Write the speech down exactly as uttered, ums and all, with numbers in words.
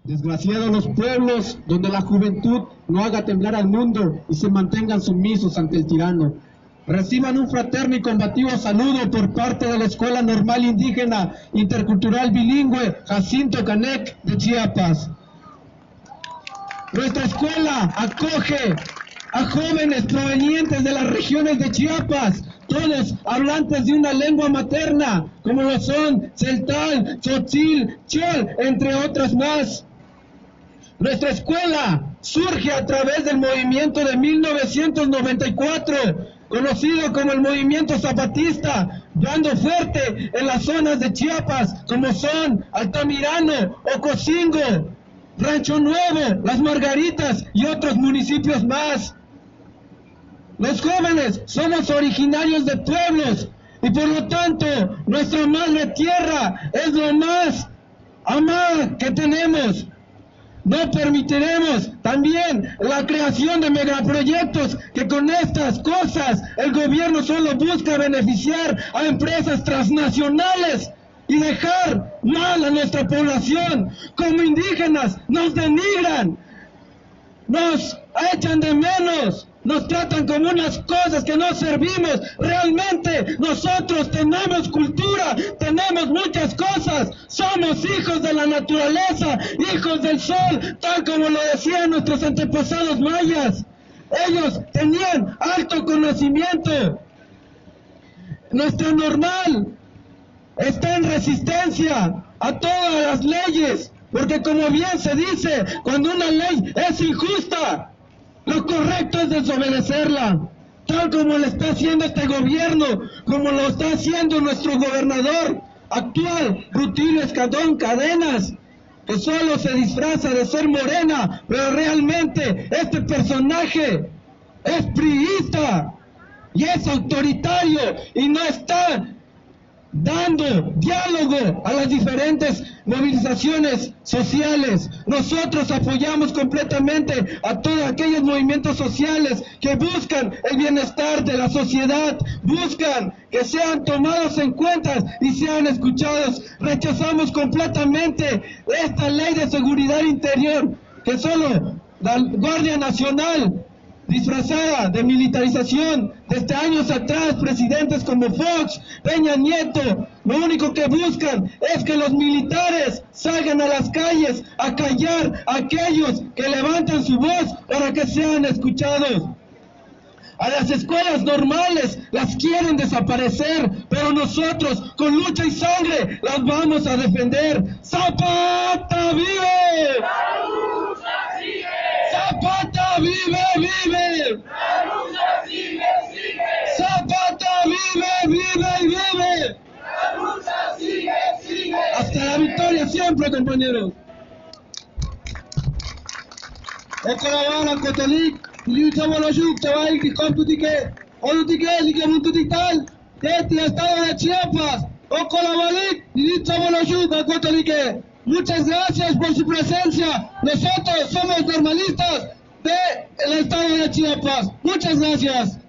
Desgraciados los pueblos donde la juventud no haga temblar al mundo y se mantengan sumisos ante el tirano. Reciban un fraterno y combativo saludo por parte de la Escuela Normal Indígena Intercultural Bilingüe Jacinto Canec de Chiapas. Nuestra escuela acoge a jóvenes provenientes de las regiones de Chiapas, todos hablantes de una lengua materna, como lo son Celtal, Tzotzil, Chol, entre otras más. Nuestra escuela surge a través del movimiento de mil novecientos noventa y cuatro, conocido como el movimiento zapatista, dando fuerte en las zonas de Chiapas, como son Altamirano, Ocosingo, Rancho Nuevo, Las Margaritas y otros municipios más. Los jóvenes somos originarios de pueblos y por lo tanto nuestra madre tierra es lo más amada que tenemos. No permitiremos también la creación de megaproyectos que con estas cosas el gobierno solo busca beneficiar a empresas transnacionales y dejar mal a nuestra población. Como indígenas nos denigran, nos echan de menos, nos tratan como unas cosas que no servimos. Realmente nosotros tenemos cultura, tenemos muchas cosas, somos hijos de la naturaleza, hijos del sol, tal como lo decían nuestros antepasados mayas. Ellos tenían alto conocimiento. Nuestra normal está en resistencia a todas las leyes, porque como bien se dice, cuando una ley es injusta, lo correcto es desobedecerla, tal como lo está haciendo este gobierno, como lo está haciendo nuestro gobernador actual, Rutilio Escandón Cadenas, que solo se disfraza de ser morena, pero realmente este personaje es priista y es autoritario y no está dando diálogo a las diferentes movilizaciones sociales. Nosotros apoyamos completamente a todos aquellos movimientos sociales que buscan el bienestar de la sociedad, buscan que sean tomados en cuenta y sean escuchados. Rechazamos completamente esta ley de seguridad interior que solo la Guardia Nacional, disfrazada de militarización, desde años atrás, presidentes como Fox, Peña Nieto, lo único que buscan es que los militares salgan a las calles a callar a aquellos que levantan su voz para que sean escuchados. A las escuelas normales las quieren desaparecer, pero nosotros con lucha y sangre las vamos a defender. ¡Zapata vive! ¡La lucha sigue! ¡Zapata vive, vive! ¡La lucha sigue, sigue! ¡Zapata vive, vive y vive! ¡La lucha sigue, sigue! ¡Hasta la victoria siempre, compañeros! Ecolabara, Cotolik, Lucha Boloyuk, Tebail, Kikomputike, Olutike, Likemuntutiktal, Teti, Estado de Chiapas, Ocolabalik, Lucha Boloyuk, Cotolique. Muchas gracias por su presencia. Nosotros somos normalistas del Estado de Chiapas. Muchas gracias.